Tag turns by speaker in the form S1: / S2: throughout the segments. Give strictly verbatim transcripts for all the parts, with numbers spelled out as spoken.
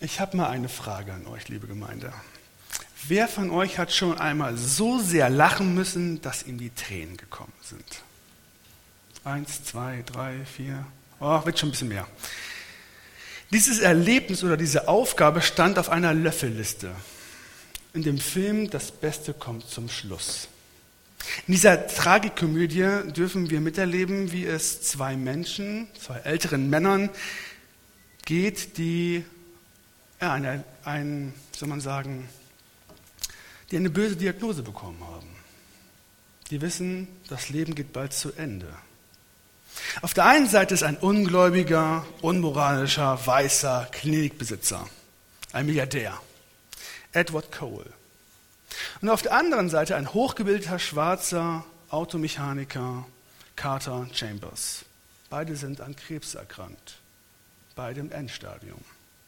S1: Ich habe mal eine Frage an euch, liebe Gemeinde. Wer von euch hat schon einmal so sehr lachen müssen, dass ihm die Tränen gekommen sind? Eins, zwei, drei, vier, oh, wird schon ein bisschen mehr. Dieses Erlebnis oder diese Aufgabe stand auf einer Löffelliste. In dem Film Das Beste kommt zum Schluss. In dieser Tragikomödie dürfen wir miterleben, wie es zwei Menschen, zwei älteren Männern geht, die ja, eine, ein, soll man sagen, die eine böse Diagnose bekommen haben. Die wissen, das Leben geht bald zu Ende. Auf der einen Seite ist ein ungläubiger, unmoralischer, weißer Klinikbesitzer, ein Milliardär, Edward Cole. Und auf der anderen Seite ein hochgebildeter, schwarzer Automechaniker, Carter Chambers. Beide sind an Krebs erkrankt, beide im Endstadium.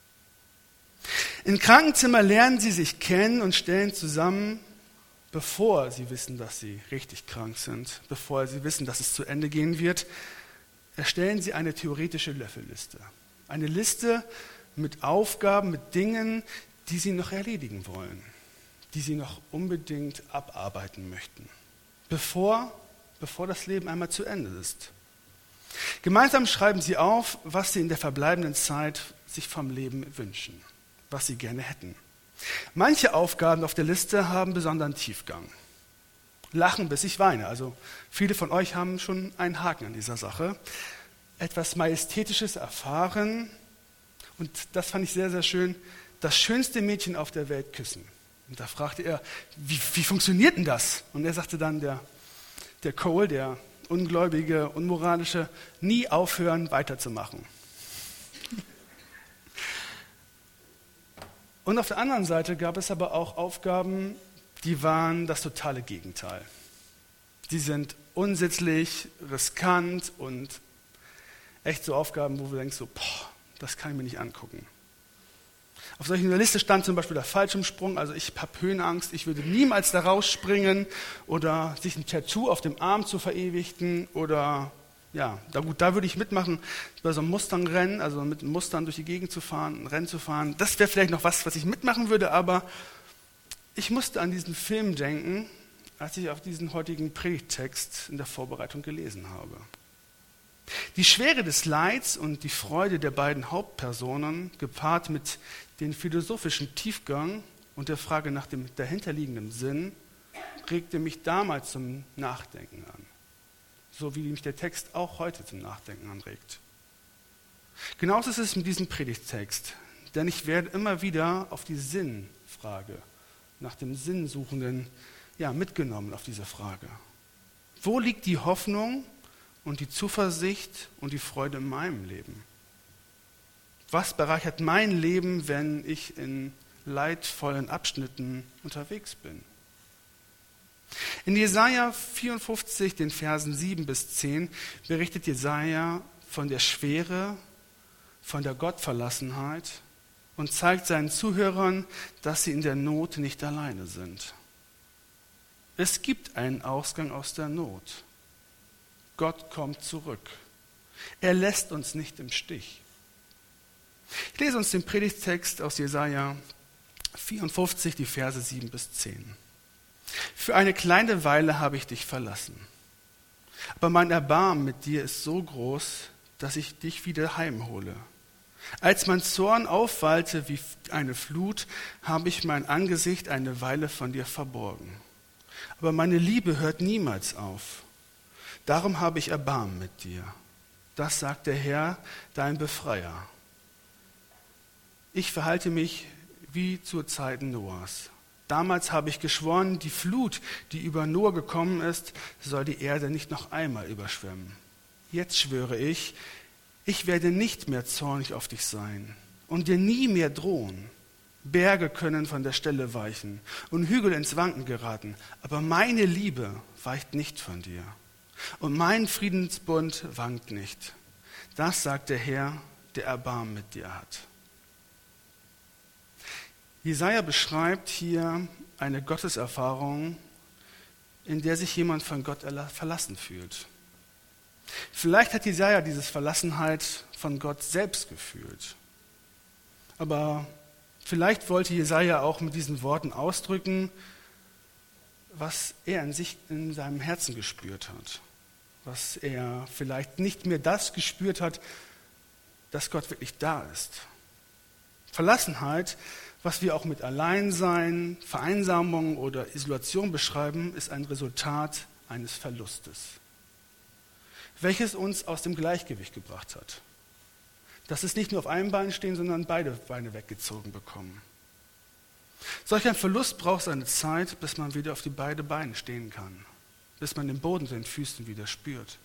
S1: Im Krankenzimmer lernen sie sich kennen und stellen zusammen, bevor sie wissen, dass sie richtig krank sind, bevor sie wissen, dass es zu Ende gehen wird, erstellen sie eine theoretische Löffelliste. Eine Liste mit Aufgaben, mit Dingen, die sie noch erledigen wollen, die sie noch unbedingt abarbeiten möchten, bevor, bevor das Leben einmal zu Ende ist. Gemeinsam schreiben sie auf, was sie in der verbleibenden Zeit sich vom Leben wünschen, was sie gerne hätten. Manche Aufgaben auf der Liste haben besonderen Tiefgang. Lachen, bis ich weine. Also viele von euch haben schon einen Haken an dieser Sache. Etwas Majestätisches erfahren. Und das fand ich sehr, sehr schön. Das schönste Mädchen auf der Welt küssen. Und da fragte er, wie, wie funktioniert denn das? Und er sagte dann, der, der Cole, der ungläubige, unmoralische, nie aufhören, weiterzumachen. Und auf der anderen Seite gab es aber auch Aufgaben, die waren das totale Gegenteil. Die sind unsittlich, riskant und echt so Aufgaben, wo du denkst, so, boah, das kann ich mir nicht angucken. Auf solchen Liste stand zum Beispiel der Fallschirmsprung, also ich habe Höhenangst, ich würde niemals da rausspringen oder sich ein Tattoo auf dem Arm zu verewigen oder ja, da, gut, da würde ich mitmachen, bei so einem Mustang-Rennen, also mit einem Mustang durch die Gegend zu fahren, ein Rennen zu fahren. Das wäre vielleicht noch was, was ich mitmachen würde, aber ich musste an diesen Film denken, als ich auf diesen heutigen Predigttext in der Vorbereitung gelesen habe. Die Schwere des Leids und die Freude der beiden Hauptpersonen, gepaart mit dem philosophischen Tiefgang und der Frage nach dem dahinterliegenden Sinn, regte mich damals zum Nachdenken an. So wie mich der Text auch heute zum Nachdenken anregt. Genauso ist es mit diesem Predigttext, denn ich werde immer wieder auf die Sinnfrage, nach dem Sinnsuchenden, ja, mitgenommen auf diese Frage. Wo liegt die Hoffnung und die Zuversicht und die Freude in meinem Leben? Was bereichert mein Leben, wenn ich in leidvollen Abschnitten unterwegs bin? In Jesaja vierundfünfzig, den Versen sieben bis zehn, berichtet Jesaja von der Schwere, von der Gottverlassenheit und zeigt seinen Zuhörern, dass sie in der Not nicht alleine sind. Es gibt einen Ausgang aus der Not. Gott kommt zurück. Er lässt uns nicht im Stich. Ich lese uns den Predigttext aus Jesaja vierundfünfzig, die Verse sieben bis zehn. Für eine kleine Weile habe ich dich verlassen. Aber mein Erbarmen mit dir ist so groß, dass ich dich wieder heimhole. Als mein Zorn aufwallte wie eine Flut, habe ich mein Angesicht eine Weile von dir verborgen. Aber meine Liebe hört niemals auf. Darum habe ich Erbarmen mit dir. Das sagt der Herr, dein Befreier. Ich verhalte mich wie zur Zeit Noahs. Damals habe ich geschworen, die Flut, die über Noah gekommen ist, soll die Erde nicht noch einmal überschwemmen. Jetzt schwöre ich, ich werde nicht mehr zornig auf dich sein und dir nie mehr drohen. Berge können von der Stelle weichen und Hügel ins Wanken geraten, aber meine Liebe weicht nicht von dir. Und mein Friedensbund wankt nicht. Das sagt der Herr, der Erbarmen mit dir hat. Jesaja beschreibt hier eine Gotteserfahrung, in der sich jemand von Gott verlassen fühlt. Vielleicht hat Jesaja diese Verlassenheit von Gott selbst gefühlt. Aber Vielleicht wollte Jesaja auch mit diesen Worten ausdrücken, was er in sich, in seinem Herzen gespürt hat. Was er vielleicht nicht mehr das gespürt hat, dass Gott wirklich da ist. Verlassenheit, was wir auch mit Alleinsein, Vereinsamung oder Isolation beschreiben, ist ein Resultat eines Verlustes, welches uns aus dem Gleichgewicht gebracht hat. Dass es nicht nur auf einem Bein stehen, sondern beide Beine weggezogen bekommen. Solch ein Verlust braucht seine Zeit, bis man wieder auf die beiden Beine stehen kann, bis man den Boden zu den Füßen wieder spürt.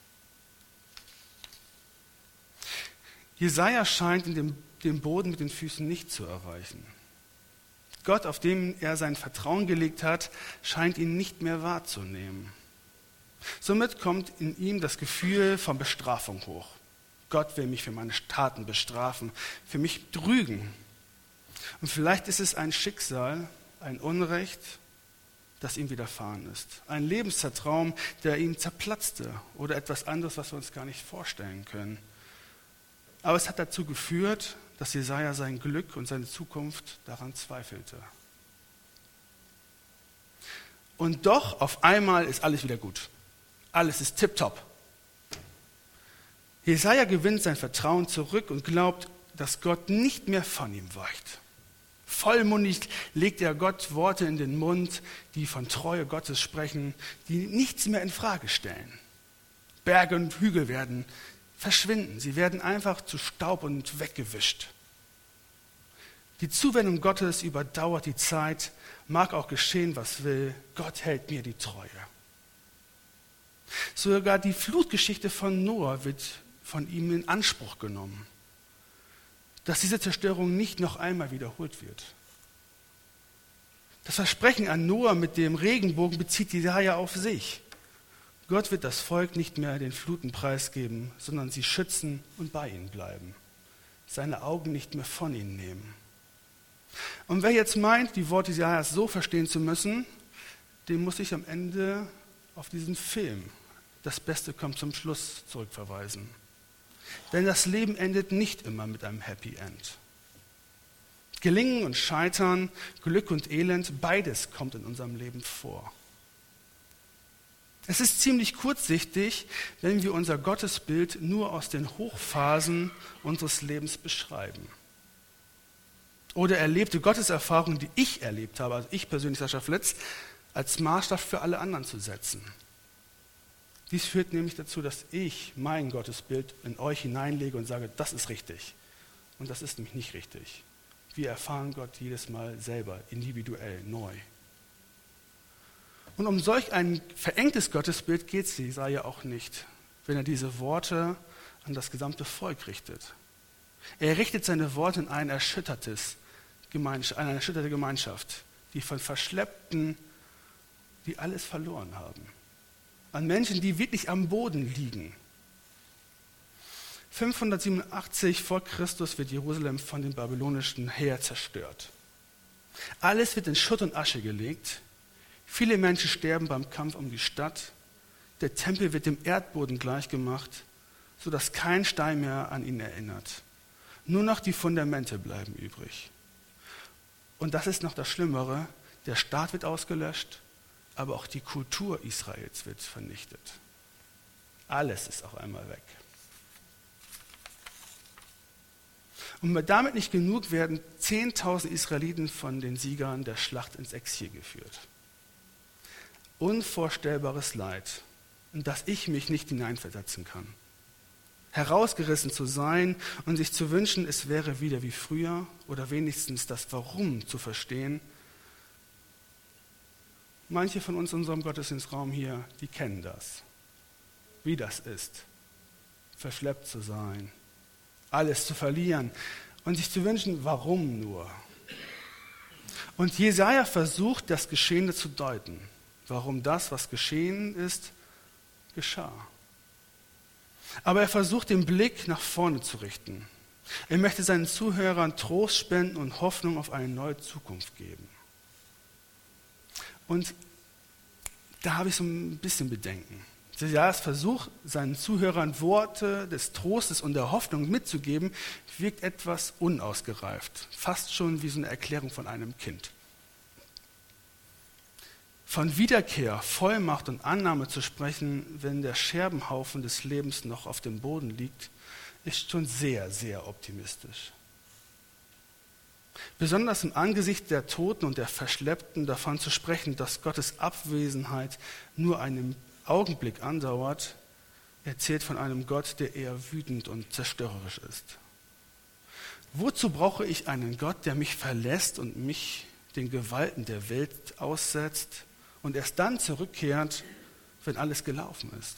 S1: Jesaja scheint in dem, den Boden mit den Füßen nicht zu erreichen. Gott, auf dem er sein Vertrauen gelegt hat, scheint ihn nicht mehr wahrzunehmen. Somit kommt in ihm das Gefühl von Bestrafung hoch. Gott will mich für meine Taten bestrafen, für mich trügen. Und vielleicht ist es ein Schicksal, ein Unrecht, das ihm widerfahren ist. Ein Lebenszeitraum, der ihm zerplatzte oder etwas anderes, was wir uns gar nicht vorstellen können. Aber es hat dazu geführt, dass Jesaja sein Glück und seine Zukunft daran zweifelte. Und doch, auf einmal ist alles wieder gut. Alles ist tipptopp. Jesaja gewinnt sein Vertrauen zurück und glaubt, dass Gott nicht mehr von ihm weicht. Vollmundig legt er Gott Worte in den Mund, die von Treue Gottes sprechen, die nichts mehr in Frage stellen. Berge und Hügel werden verschwinden, sie werden einfach zu Staub und weggewischt. Die Zuwendung Gottes überdauert die Zeit, mag auch geschehen, was will, Gott hält mir die Treue. Sogar die Flutgeschichte von Noah wird von ihm in Anspruch genommen, dass diese Zerstörung nicht noch einmal wiederholt wird. Das Versprechen an Noah mit dem Regenbogen bezieht Jesaja auf sich. Gott wird das Volk nicht mehr den Fluten preisgeben, sondern sie schützen und bei ihnen bleiben. Seine Augen nicht mehr von ihnen nehmen. Und wer jetzt meint, die Worte Jesajas so verstehen zu müssen, dem muss ich am Ende auf diesen Film "Das Beste kommt zum Schluss" zurückverweisen. Denn das Leben endet nicht immer mit einem Happy End. Gelingen und Scheitern, Glück und Elend, beides kommt in unserem Leben vor. Es ist ziemlich kurzsichtig, wenn wir unser Gottesbild nur aus den Hochphasen unseres Lebens beschreiben. Oder erlebte Gotteserfahrungen, die ich erlebt habe, also ich persönlich, Sascha Flitz, als Maßstab für alle anderen zu setzen. Dies führt nämlich dazu, dass ich mein Gottesbild in euch hineinlege und sage, das ist richtig. Und das ist nämlich nicht richtig. Wir erfahren Gott jedes Mal selber, individuell, neu. Und um solch ein verengtes Gottesbild geht es Jesaja auch nicht, wenn er diese Worte an das gesamte Volk richtet. Er richtet seine Worte in ein erschüttertes Gemeinschaft, eine erschütterte Gemeinschaft, die von Verschleppten, die alles verloren haben. An Menschen, die wirklich am Boden liegen. fünfhundertsiebenundachtzig vor Christus wird Jerusalem von dem babylonischen Heer zerstört. Alles wird in Schutt und Asche gelegt. Viele Menschen sterben beim Kampf um die Stadt. Der Tempel wird dem Erdboden gleichgemacht, sodass kein Stein mehr an ihn erinnert. Nur noch die Fundamente bleiben übrig. Und das ist noch das Schlimmere, der Staat wird ausgelöscht, aber auch die Kultur Israels wird vernichtet. Alles ist auf einmal weg. Und damit nicht genug, werden zehntausend Israeliten von den Siegern der Schlacht ins Exil geführt. Unvorstellbares Leid, in das ich mich nicht hineinversetzen kann. Herausgerissen zu sein und sich zu wünschen, es wäre wieder wie früher oder wenigstens das Warum zu verstehen. Manche von uns in unserem Gottesdienstraum hier, die kennen das. Wie das ist, verschleppt zu sein, alles zu verlieren und sich zu wünschen, warum nur? Und Jesaja versucht, das Geschehene zu deuten. Warum das, was geschehen ist, geschah. Aber er versucht, den Blick nach vorne zu richten. Er möchte seinen Zuhörern Trost spenden und Hoffnung auf eine neue Zukunft geben. Und da habe ich so ein bisschen Bedenken. Jesajas Versuch, seinen Zuhörern Worte des Trostes und der Hoffnung mitzugeben, wirkt etwas unausgereift, fast schon wie so eine Erklärung von einem Kind. Von Wiederkehr, Vollmacht und Annahme zu sprechen, wenn der Scherbenhaufen des Lebens noch auf dem Boden liegt, ist schon sehr, sehr optimistisch. Besonders im Angesicht der Toten und der Verschleppten davon zu sprechen, dass Gottes Abwesenheit nur einen Augenblick andauert, erzählt von einem Gott, der eher wütend und zerstörerisch ist. Wozu brauche ich einen Gott, der mich verlässt und mich den Gewalten der Welt aussetzt und erst dann zurückkehrt, wenn alles gelaufen ist?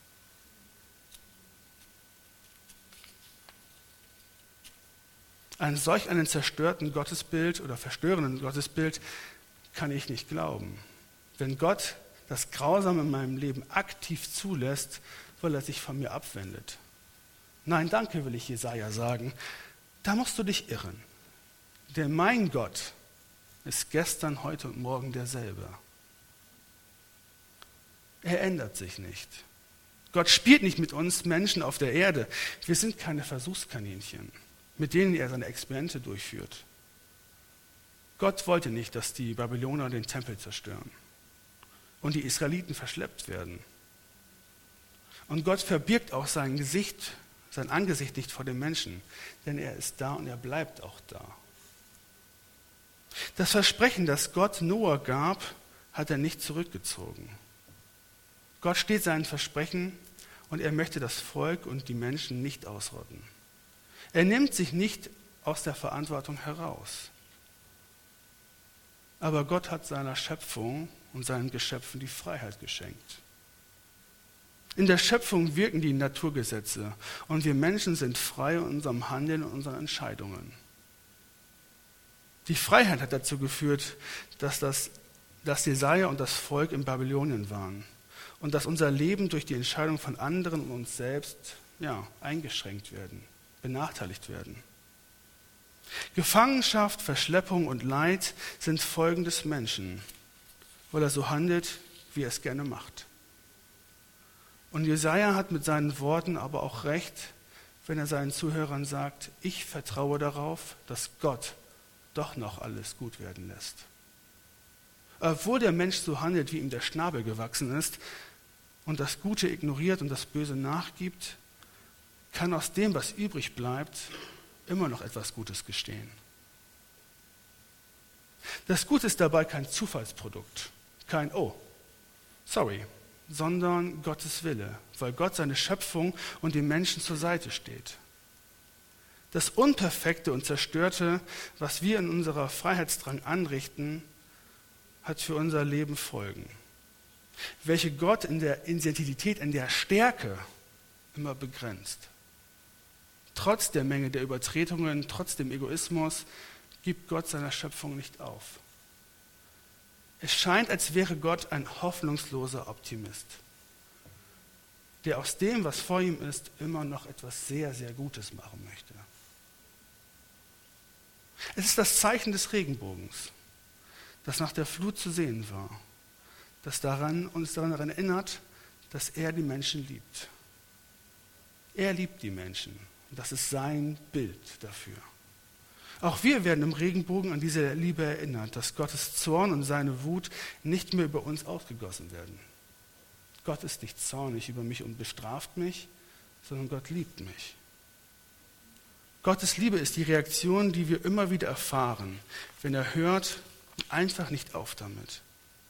S1: An solch einen zerstörten Gottesbild oder verstörenden Gottesbild kann ich nicht glauben. Wenn Gott das Grausame in meinem Leben aktiv zulässt, weil er sich von mir abwendet. Nein, danke, will ich Jesaja sagen. Da musst du dich irren. Denn mein Gott ist gestern, heute und morgen derselbe. Er ändert sich nicht. Gott spielt nicht mit uns Menschen auf der Erde. Wir sind keine Versuchskaninchen, mit denen er seine Experimente durchführt. Gott wollte nicht, dass die Babylonier den Tempel zerstören und die Israeliten verschleppt werden. Und Gott verbirgt auch sein Gesicht, sein Angesicht nicht vor den Menschen, denn er ist da und er bleibt auch da. Das Versprechen, das Gott Noah gab, hat er nicht zurückgezogen. Gott steht seinen Versprechen und er möchte das Volk und die Menschen nicht ausrotten. Er nimmt sich nicht aus der Verantwortung heraus. Aber Gott hat seiner Schöpfung und seinen Geschöpfen die Freiheit geschenkt. In der Schöpfung wirken die Naturgesetze und wir Menschen sind frei in unserem Handeln und unseren Entscheidungen. Die Freiheit hat dazu geführt, dass, das, dass Jesaja und das Volk in Babylonien waren und dass unser Leben durch die Entscheidung von anderen und uns selbst ja, eingeschränkt werden, benachteiligt werden. Gefangenschaft, Verschleppung und Leid sind Folgen des Menschen, weil er so handelt, wie er es gerne macht. Und Jesaja hat mit seinen Worten aber auch recht, wenn er seinen Zuhörern sagt, ich vertraue darauf, dass Gott doch noch alles gut werden lässt. Obwohl der Mensch so handelt, wie ihm der Schnabel gewachsen ist und das Gute ignoriert und das Böse nachgibt, kann aus dem, was übrig bleibt, immer noch etwas Gutes geschehen. Das Gute ist dabei kein Zufallsprodukt, kein Oh, sorry, sondern Gottes Wille, weil Gott seine Schöpfung und den Menschen zur Seite steht. Das Unperfekte und Zerstörte, was wir in unserer Freiheitsdrang anrichten, hat für unser Leben Folgen, welche Gott in der Insensitivität, in der Stärke immer begrenzt. Trotz der Menge der Übertretungen, trotz dem Egoismus, gibt Gott seiner Schöpfung nicht auf. Es scheint, als wäre Gott ein hoffnungsloser Optimist, der aus dem, was vor ihm ist, immer noch etwas sehr, sehr Gutes machen möchte. Es ist das Zeichen des Regenbogens, das nach der Flut zu sehen war, das daran, uns daran erinnert, dass er die Menschen liebt. Er liebt die Menschen. Und das ist sein Bild dafür. Auch wir werden im Regenbogen an diese Liebe erinnert, dass Gottes Zorn und seine Wut nicht mehr über uns ausgegossen werden. Gott ist nicht zornig über mich und bestraft mich, sondern Gott liebt mich. Gottes Liebe ist die Reaktion, die wir immer wieder erfahren, wenn er hört, einfach nicht auf damit.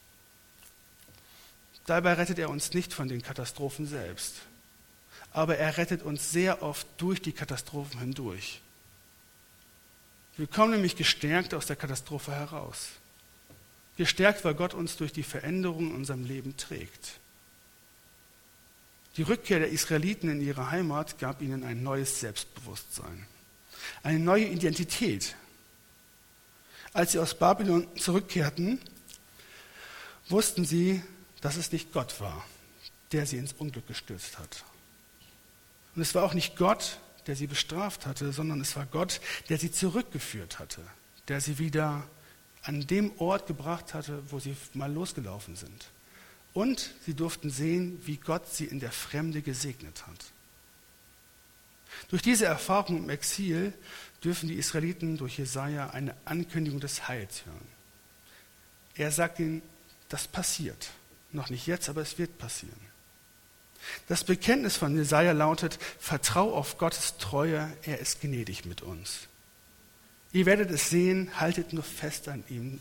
S1: Dabei rettet er uns nicht von den Katastrophen selbst. Aber er rettet uns sehr oft durch die Katastrophen hindurch. Wir kommen nämlich gestärkt aus der Katastrophe heraus. Gestärkt, weil Gott uns durch die Veränderungen in unserem Leben trägt. Die Rückkehr der Israeliten in ihre Heimat gab ihnen ein neues Selbstbewusstsein, eine neue Identität. Als sie aus Babylon zurückkehrten, wussten sie, dass es nicht Gott war, der sie ins Unglück gestürzt hat. Und es war auch nicht Gott, der sie bestraft hatte, sondern es war Gott, der sie zurückgeführt hatte, der sie wieder an dem Ort gebracht hatte, wo sie mal losgelaufen sind, Und sie durften sehen, wie Gott sie in der Fremde gesegnet hat. Durch diese Erfahrung im Exil dürfen die Israeliten durch Jesaja eine Ankündigung des Heils hören. Er sagt ihnen, das passiert. Noch nicht jetzt, aber es wird passieren. Das Bekenntnis von Jesaja lautet: Vertrau auf Gottes Treue, er ist gnädig mit uns. Ihr werdet es sehen, haltet nur fest an ihm.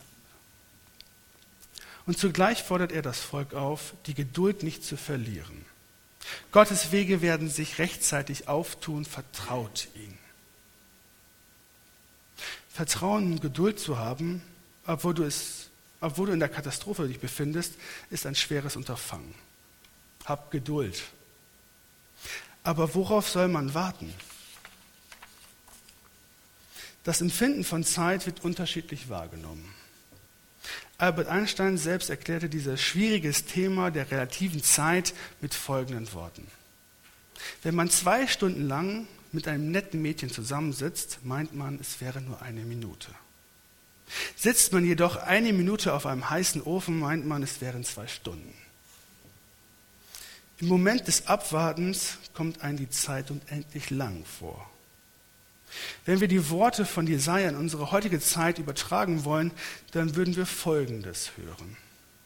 S1: Und zugleich fordert er das Volk auf, die Geduld nicht zu verlieren. Gottes Wege werden sich rechtzeitig auftun, vertraut ihm. Vertrauen und Geduld zu haben, obwohl du, es, obwohl du in der Katastrophe dich befindest, ist ein schweres Unterfangen. Hab Geduld. Aber worauf soll man warten? Das Empfinden von Zeit wird unterschiedlich wahrgenommen. Albert Einstein selbst erklärte dieses schwieriges Thema der relativen Zeit mit folgenden Worten. Wenn man zwei Stunden lang mit einem netten Mädchen zusammensitzt, meint man, es wäre nur eine Minute. Sitzt man jedoch eine Minute auf einem heißen Ofen, meint man, es wären zwei Stunden. Im Moment des Abwartens kommt einem die Zeit unendlich lang vor. Wenn wir die Worte von Jesaja in unsere heutige Zeit übertragen wollen, dann würden wir Folgendes hören.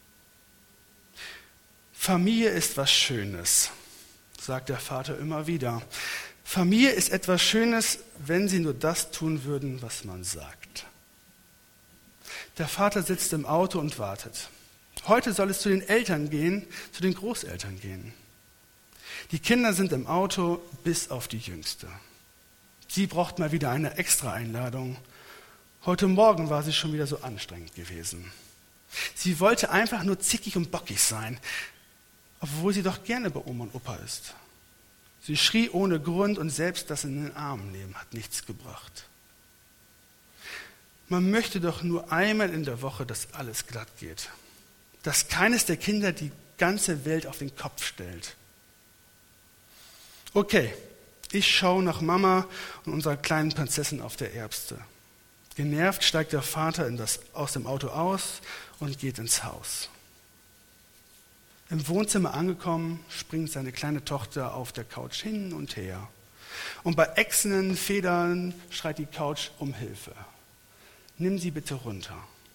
S1: Familie ist was Schönes, sagt der Vater immer wieder. Familie ist etwas Schönes, wenn sie nur das tun würden, was man sagt. Der Vater sitzt im Auto und wartet. Heute soll es zu den Eltern gehen, zu den Großeltern gehen. Die Kinder sind im Auto, bis auf die Jüngste. Sie braucht mal wieder eine Extra-Einladung. Heute Morgen war sie schon wieder so anstrengend gewesen. Sie wollte einfach nur zickig und bockig sein, obwohl sie doch gerne bei Oma und Opa ist. Sie schrie ohne Grund und selbst das in den Armen nehmen hat nichts gebracht. Man möchte doch nur einmal in der Woche, dass alles glatt geht. Dass keines der Kinder die ganze Welt auf den Kopf stellt. Okay, ich schaue nach Mama und unserer kleinen Prinzessin auf der Erbste. Genervt steigt der Vater in das, aus dem Auto aus und geht ins Haus. Im Wohnzimmer angekommen, springt seine kleine Tochter auf der Couch hin und her. Und bei ächzenden Federn schreit die Couch um Hilfe. Nimm sie bitte runter.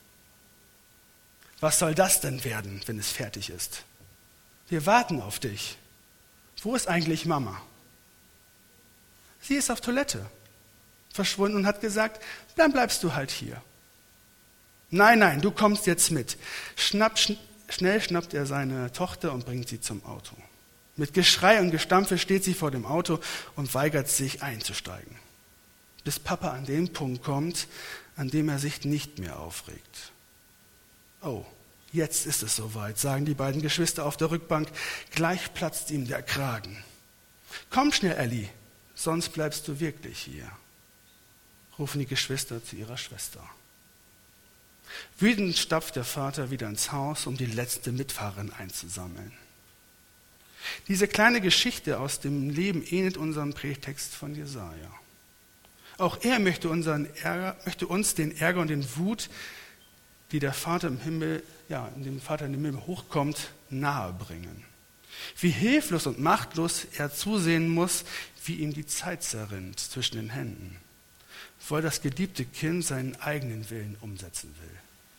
S1: Was soll das denn werden, wenn es fertig ist? Wir warten auf dich. Wo ist eigentlich Mama? Sie ist auf Toilette, verschwunden und hat gesagt, dann bleibst du halt hier. Nein, nein, du kommst jetzt mit. Schnapp, schn- schnell schnappt er seine Tochter und bringt sie zum Auto. Mit Geschrei und Gestampfe steht sie vor dem Auto und weigert sich einzusteigen. Bis Papa an den Punkt kommt, an dem er sich nicht mehr aufregt. Oh, jetzt ist es soweit, sagen die beiden Geschwister auf der Rückbank. Gleich platzt ihm der Kragen. Komm schnell, Elli, sonst bleibst du wirklich hier, rufen die Geschwister zu ihrer Schwester. Wütend stapft der Vater wieder ins Haus, um die letzte Mitfahrerin einzusammeln. Diese kleine Geschichte aus dem Leben ähnelt unserem Predigtext von Jesaja. Auch er möchte, unseren Ärger, möchte uns den Ärger und den Wut, die der Vater im Himmel, ja, in dem Vater in den Himmel hochkommt, nahebringen. Wie hilflos und machtlos er zusehen muss, wie ihm die Zeit zerrinnt zwischen den Händen, weil das geliebte Kind seinen eigenen Willen umsetzen will.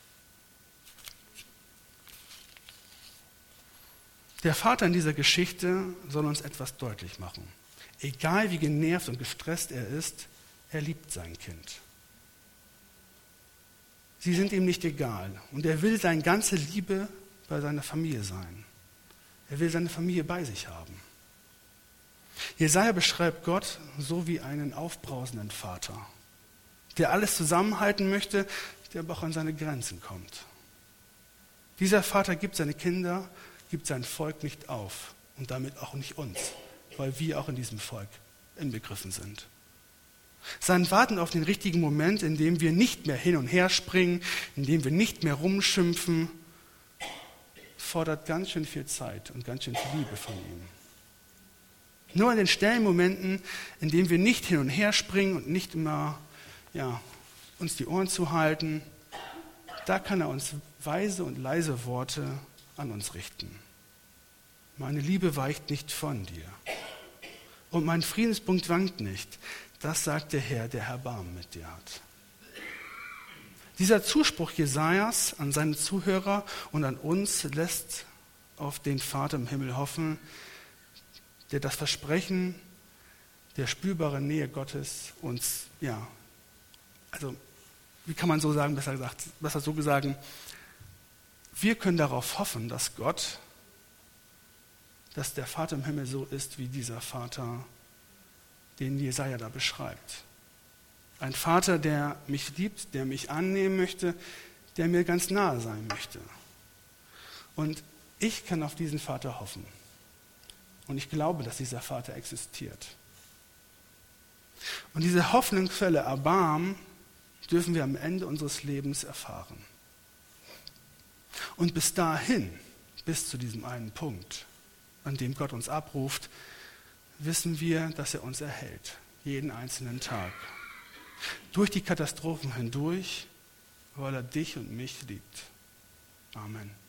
S1: Der Vater in dieser Geschichte soll uns etwas deutlich machen. Egal wie genervt und gestresst er ist, er liebt sein Kind. Sie sind ihm nicht egal und er will seine ganze Liebe bei seiner Familie sein. Er will seine Familie bei sich haben. Jesaja beschreibt Gott so wie einen aufbrausenden Vater, der alles zusammenhalten möchte, der aber auch an seine Grenzen kommt. Dieser Vater gibt seine Kinder, gibt sein Volk nicht auf und damit auch nicht uns, weil wir auch in diesem Volk inbegriffen sind. Sein Warten auf den richtigen Moment, in dem wir nicht mehr hin und her springen, in dem wir nicht mehr rumschimpfen, fordert ganz schön viel Zeit und ganz schön viel Liebe von ihm. Nur in den stillen Momenten, in denen wir nicht hin und her springen und nicht immer ja, uns die Ohren zuhalten, da kann er uns weise und leise Worte an uns richten. Meine Liebe weicht nicht von dir. Und mein Friedenspunkt wankt nicht. Das sagt der Herr, der Erbarmen mit dir hat. Dieser Zuspruch Jesajas an seine Zuhörer und an uns lässt auf den Vater im Himmel hoffen, der das Versprechen der spürbaren Nähe Gottes uns, ja, also wie kann man so sagen, besser gesagt, besser so gesagt, wir können darauf hoffen, dass Gott, dass der Vater im Himmel so ist wie dieser Vater, den Jesaja da beschreibt. Ein Vater, der mich liebt, der mich annehmen möchte, der mir ganz nahe sein möchte. Und ich kann auf diesen Vater hoffen. Und ich glaube, dass dieser Vater existiert. Und diese hoffnungsvolle Erbarmen dürfen wir am Ende unseres Lebens erfahren. Und bis dahin, bis zu diesem einen Punkt, an dem Gott uns abruft, wissen wir, dass er uns erhält, jeden einzelnen Tag. Durch die Katastrophen hindurch, weil er dich und mich liebt. Amen.